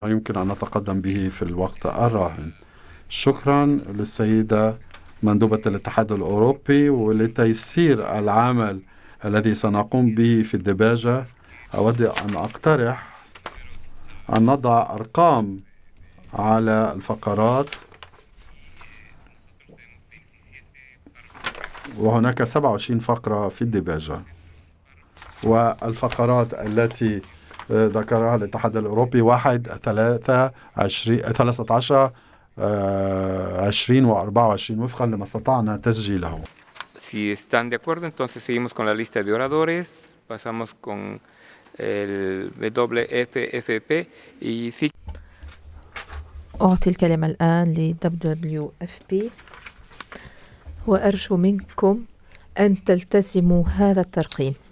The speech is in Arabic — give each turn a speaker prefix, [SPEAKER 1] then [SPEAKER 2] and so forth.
[SPEAKER 1] يمكن أن نتقدم به في الوقت الراهن. شكرا للسيدة مندوبة الاتحاد الأوروبي. ولتيسير العمل الذي سنقوم به في الدباجة، أود أن أقترح أن نضع أرقام على الفقرات، وهناك 27 فقرة في الدباجة. والفقرات التي ذكرها الاتحاد الأوروبي 1 3 13 20 و24 وفقا لما استطعنا تسجيله.
[SPEAKER 2] Si están de acuerdo, entonces seguimos con la lista de oradores. Pasamos con el WFFP y sí.
[SPEAKER 3] أعطي الكلمة الآن ل WWFP وأرجو منكم أن تلتزموا هذا الترقيم.